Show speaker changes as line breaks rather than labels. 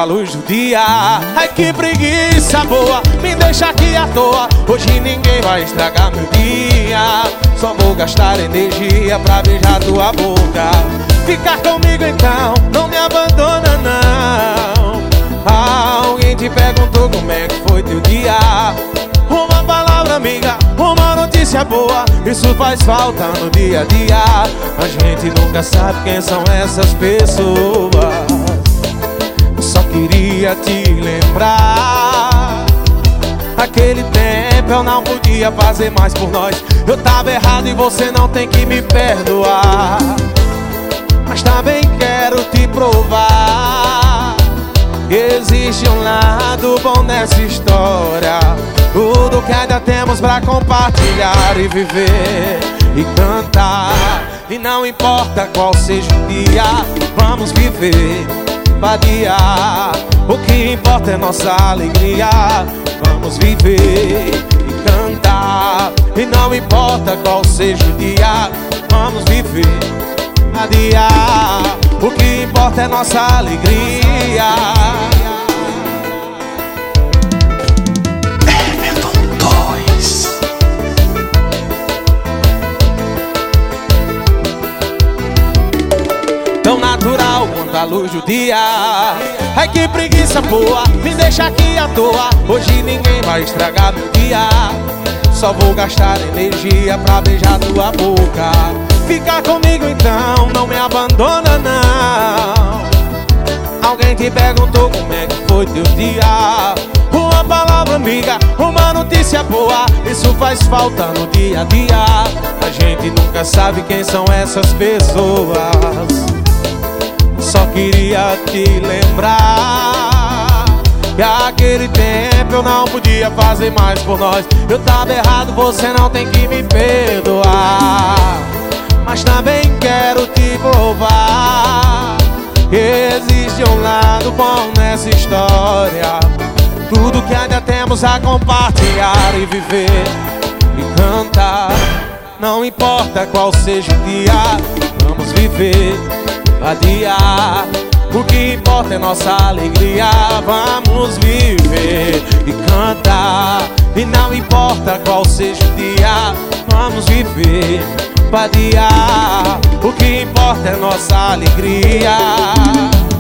a luz do dia. Ai que preguiça boa, me deixa aqui à toa. Hoje ninguém vai estragar meu dia. Só vou gastar energia pra beijar tua boca. Ficar comigo então, não me abandona não. Alguém te perguntou como é que foi teu dia. Uma palavra amiga, uma notícia boa, isso faz falta no dia a dia. A gente nunca sabe quem são essas pessoas. Eu só queria te lembrar. Aquele tempo eu não podia fazer mais por nós. Eu tava errado e você não tem que me perdoar. Mas também quero te provar que existe um lado bom nessa história. Tudo que ainda temos pra compartilhar e viver e cantar. E não importa qual seja o dia, vamos viver, vadiar. O que importa é nossa alegria. Vamos viver e cantar. E não importa qual seja o dia, vamos viver, vadiar. O que importa é nossa alegria. Tão natural quanto a luz do dia. Ai que preguiça boa, me deixa aqui à toa. Hoje ninguém vai estragar meu dia. Só vou gastar energia pra beijar tua boca. Fica comigo então, não me abandona não. Alguém te perguntou como é que foi teu dia. Uma palavra amiga, uma notícia boa, isso faz falta no dia a dia. A gente nunca sabe quem são essas pessoas. Só queria te lembrar que aquele tempo eu não podia fazer mais por nós. Eu tava errado, você não tem que me perdoar. Mas também quero te provar que existe um lado bom nessa história. Tudo que ainda temos a compartilhar e viver e cantar. Não importa qual seja o dia, vamos viver, vadiar. O que importa é nossa alegria. Vamos viver e cantar. E não importa qual seja o dia, vamos viver, vadiar. O que importa é nossa alegria.